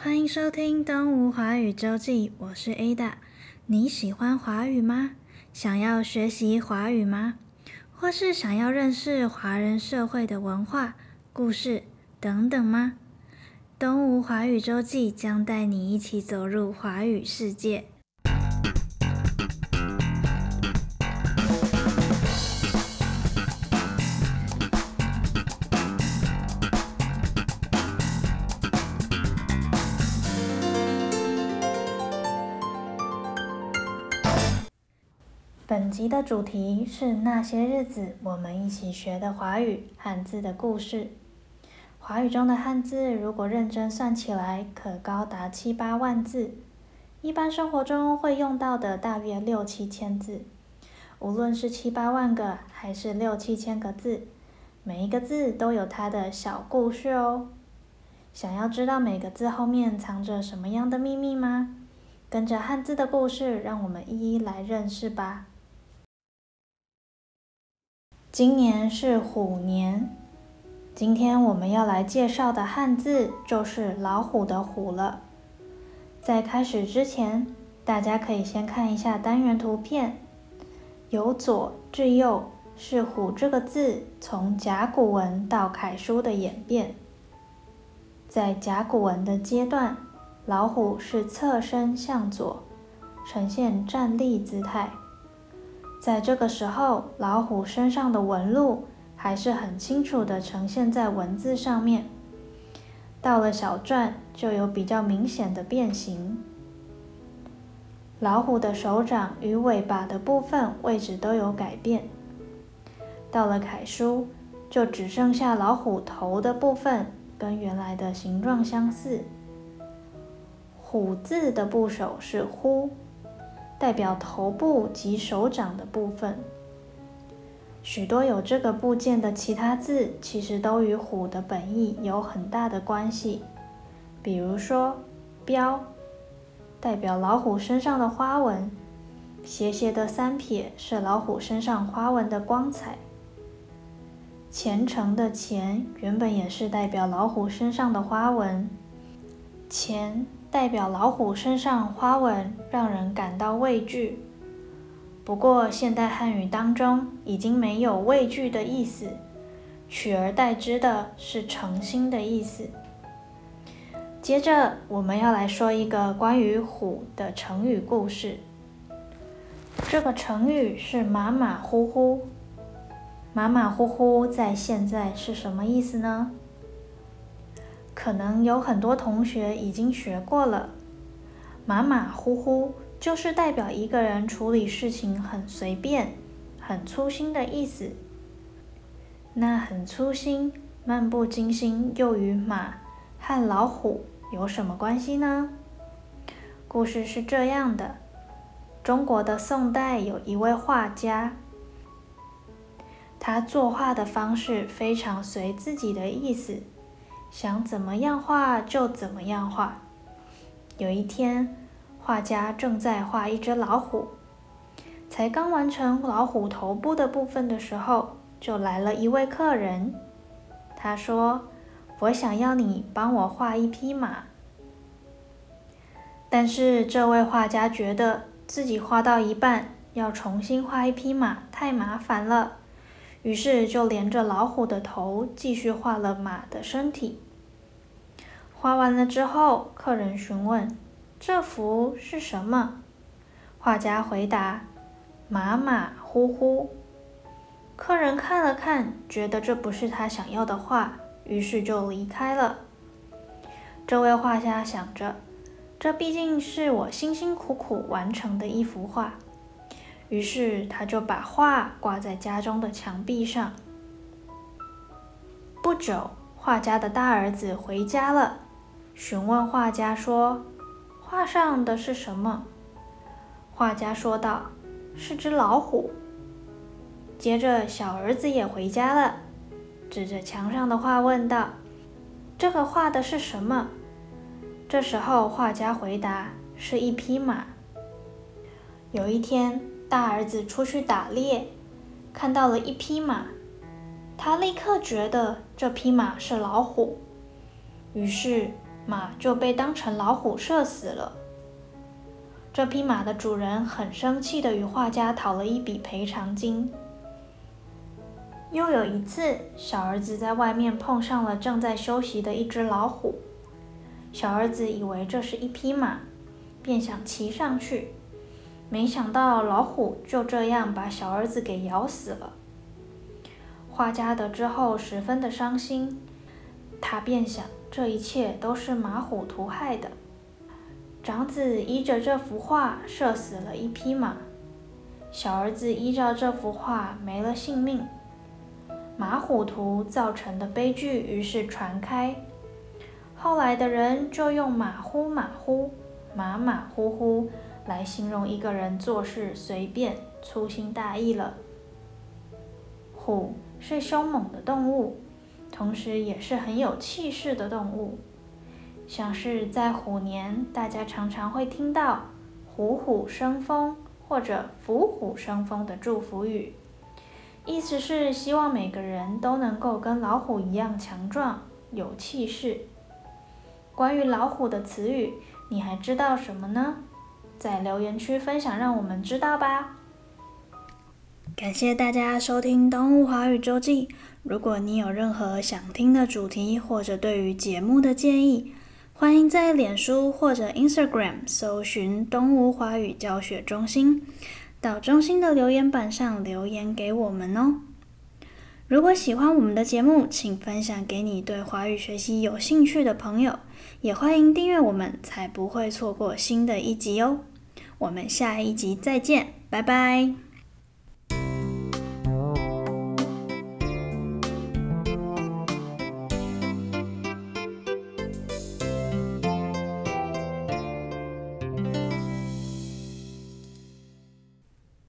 欢迎收听东吴华语周记，我是 Ada。你喜欢华语吗？想要学习华语吗？或是想要认识华人社会的文化、故事等等吗？东吴华语周记将带你一起走入华语世界。本集的主题是那些日子我们一起学的华语汉字的故事。华语中的汉字如果认真算起来，可高达7、8万字。一般生活中会用到的大约6、7千字。无论是7、8万个，还是6、7千个字，每一个字都有它的小故事哦。想要知道每个字后面藏着什么样的秘密吗？跟着汉字的故事，让我们一一来认识吧。今年是虎年，今天我们要来介绍的汉字就是老虎的虎了。在开始之前，大家可以先看一下单元图片，由左至右是虎这个字从甲骨文到楷书的演变。在甲骨文的阶段，老虎是侧身向左，呈现站立姿态。在这个时候，老虎身上的纹路还是很清楚地呈现在文字上面。到了小篆，就有比较明显的变形。老虎的手掌与尾巴的部分位置都有改变。到了楷书，就只剩下老虎头的部分跟原来的形状相似。虎字的部首是呼，代表头部及手掌的部分。许多有这个部件的其他字，其实都与虎的本意有很大的关系。比如说标，代表老虎身上的花纹，斜斜的3撇是老虎身上花纹的光彩。虔诚的虔，原本也是代表老虎身上的花纹。虔代表老虎身上花纹让人感到畏惧。不过现代汉语当中已经没有畏惧的意思，取而代之的是诚心的意思。接着我们要来说一个关于虎的成语故事。这个成语是马马虎虎。马马虎虎在现在是什么意思呢？可能有很多同学已经学过了。马马虎虎就是代表一个人处理事情很随便、很粗心的意思。那很粗心、漫不经心又与马和老虎有什么关系呢？故事是这样的：中国的宋代有一位画家，他作画的方式非常随自己的意思，想怎么样画就怎么样画。有一天，画家正在画一只老虎，才刚完成老虎头部的部分的时候，就来了一位客人。他说：“我想要你帮我画一匹马。”但是这位画家觉得自己画到一半，要重新画一匹马太麻烦了，于是就连着老虎的头继续画了马的身体。画完了之后，客人询问：“这幅是什么？”画家回答：“马马虎虎。”客人看了看，觉得这不是他想要的画，于是就离开了。这位画家想着，这毕竟是我辛辛苦苦完成的一幅画，于是他就把画挂在家中的墙壁上。不久，画家的大儿子回家了，询问画家说：“画上的是什么？”画家说道：“是只老虎。”接着小儿子也回家了，指着墙上的画问道：“这个画的是什么？”这时候画家回答：“是一匹马。”有一天，大儿子出去打猎，看到了一匹马，他立刻觉得这匹马是老虎，于是马就被当成老虎射死了。这匹马的主人很生气地与画家讨了一笔赔偿金。又有一次，小儿子在外面碰上了正在休息的一只老虎。小儿子以为这是一匹马，便想骑上去，没想到老虎就这样把小儿子给咬死了。画家得知后十分的伤心，他便想这一切都是马虎图害的。长子依着这幅画射死了一匹马，小儿子依照这幅画没了性命。马虎图造成的悲剧于是传开，后来的人就用马虎马虎、马马虎虎来形容一个人做事随便、粗心大意了。虎是凶猛的动物，同时也是很有气势的动物。像是在虎年，大家常常会听到虎虎生风或者虎虎生风的祝福语，意思是希望每个人都能够跟老虎一样强壮、有气势。关于老虎的词语，你还知道什么呢？在留言区分享，让我们知道吧。感谢大家收听动物华语周记。如果你有任何想听的主题，或者对于节目的建议，欢迎在脸书或者 Instagram 搜寻东吴华语教学中心，到中心的留言板上留言给我们哦。如果喜欢我们的节目，请分享给你对华语学习有兴趣的朋友，也欢迎订阅我们，才不会错过新的一集哦。我们下一集再见，拜拜。